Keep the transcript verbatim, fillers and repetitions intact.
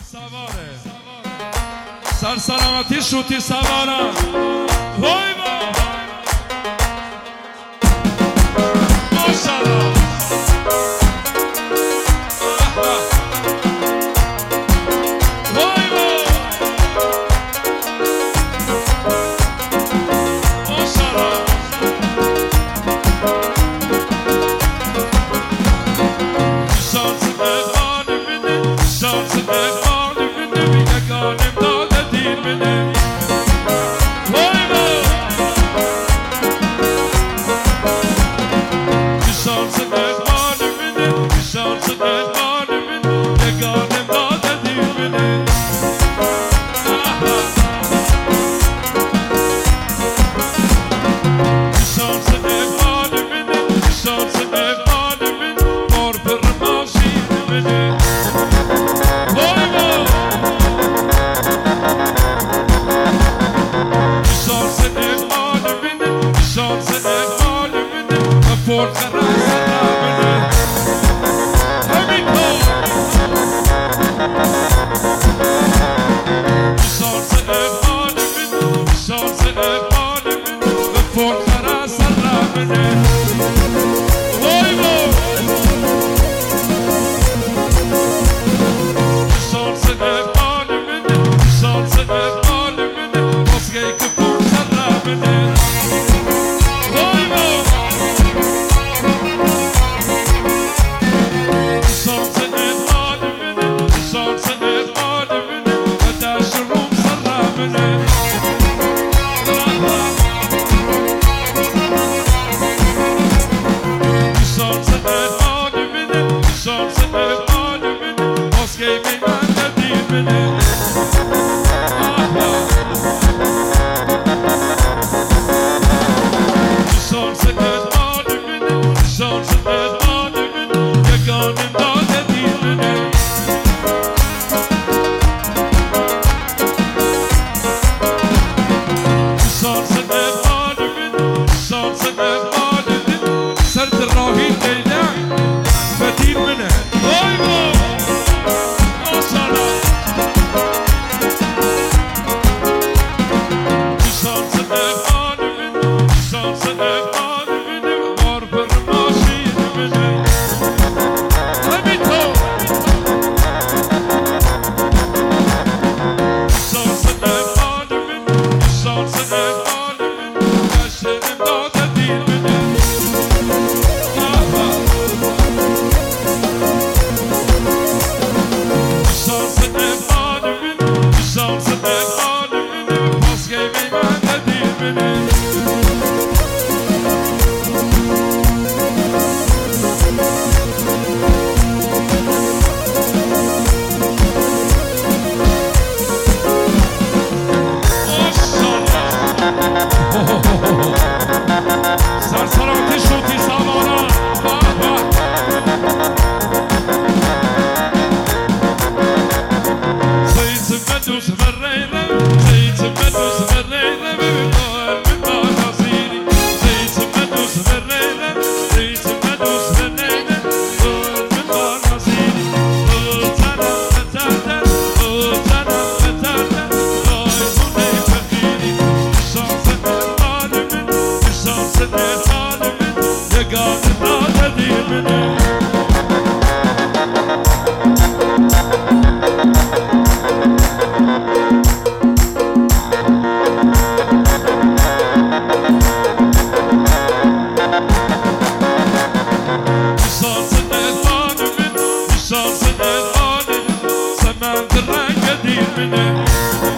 سواره سر سلامتی شوتی سواره وای با ماشالله وای با ماشالله شانس مهمانی بده شانس مهمانی بده میگه گانم داده دیر بده وای با شانس مهمانی بده شانس مهمانی بده یه گانم داده دیر بده شانس مهمانی بده شانس مهمانی بده بار پر ماشین بده وای با شانس مهمانی بده شانس مهمانی بده و فرق رقص بده همین کن شانس مهمانی بده شانس مهمانی بده و فرق رقص بده وای با شانس مهمانی بده شانس مهمانی بده باسگه که فرصت را بده وای با شانس مهمانی بده شانس مهمانی بده و دشت روم سر را بده شانس مهمانی بده شانس مهمانی بده باسگه می من ندیر بده شانس مهمانی بده شانس مهمانی بده یه گانم داده دیر بده شانس مهمانی بده شانس مهمانی بده سرد راهی دیده و دیر بده وای با ماشالله شانس مهمانی بده شانس مهمانی بده بار پر ماشین بده همین تو شانس مهمانی بده شانس مهمانی بده دشت داده دیر بده شانس مهمانی بده شانس مهمانی بده باسگه می من ندیر بده سر سلامتی شوتی سواران زیت مدوس مریره زیت مدوس مریره ببینار ببار نازیری زیت مدوس مریره زیت مدوس مریره ببار ببار نازیری بزنم بتردن بزنم بتردن دایمونه بخیری شانس مهمانی بده شانس مهمانی بده یه گانم داده دیر بده شانس مهمانی بده شانس مهمانی بده سمند رنگ دیر بده